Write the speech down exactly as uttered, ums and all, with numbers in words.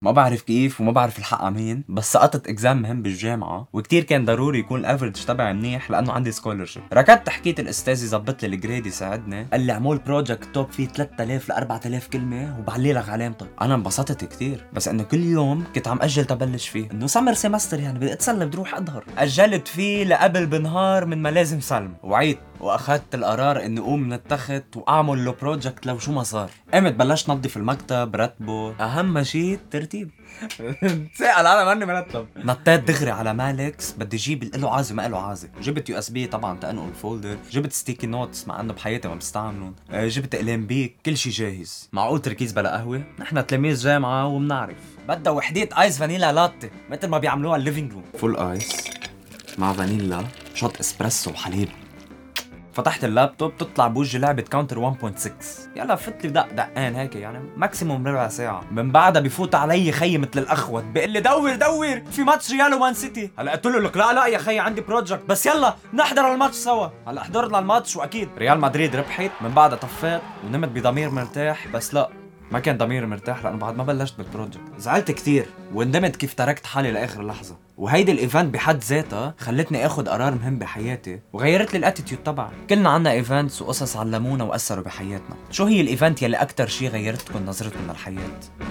ما بعرف كيف وما بعرف الحق مين، بس سقطت اكزام مهم بالجامعه وكتير كان ضروري يكون الافرج تبعي منيح لانه عندي سكولرشيب. ركضت حكيت الاستاذ يظبط لي الجريد يساعدني، قال لي عمول بروجكت توب فيه ثلاثة آلاف ل أربعة آلاف كلمه وبعلي لك علامتك. انا انبسطت كتير، بس انه كل يوم كنت عم اجل تبلش فيه، انه سمر سيمستر يعني بدي اتسلى بدي اروح اظهر. اجلت فيه لقبل بنهار من ما لازم سلم، وعيت واخذت القرار اني اقوم من التخت واعمل له بروجكت لو شو ما صار. قمت بلشت نظف المكتب رتبه، اهم شيء الترتيب. تسأل انا ماني مرتب. نطيت دغري على مالكس بدي اجيب له عازه ما له عازه، جبت يو اس بي طبعا تنقل الفولدر، جبت ستيكي نوتس مع انه بحياتي ما بستعملهم، جبت اقلام بيك، كل شيء جاهز. معقول تركيز بلا قهوه؟ نحن تلاميذ جامعه وبنعرف بدها وحديت ايس فانيلا لاتي مثل ما بيعملوها الليفينج روم، فول ايس مع فانيلا شوت اسبريسو وحليب. فتحت اللابتوب تطلع بوجهي لعبة كاونتر واحد فاصلة ستة، يلا فت لي دق دقان هيك يعني ماكسيموم ربع ساعة. من بعدها بفوت علي خيي مثل الأخوت بيقول لي دور دور في ماتش ريال ومان سيتي. هلا قلت له لك لا لا يا خيي عندي بروجكت، بس يلا نحضر الماتش سوا. هلا حضرنا الماتش وأكيد ريال مدريد ربحت. من بعدها طفيت ونمت بضمير مرتاح، بس لا ما كان ضميري مرتاح لأنه بعد ما بلشت بالبروجكت زعلت كتير وندمت كيف تركت حالي لآخر لحظة. وهيدي الايفنت بحد ذاتها خلتني اخد قرار مهم بحياتي وغيرت لي الاتيتيود تبعي. كلنا عنا ايفنتس وقصص علمونا واثروا بحياتنا. شو هي الايفنت يلي اكتر شي غيرتكم نظرتكم للحياة؟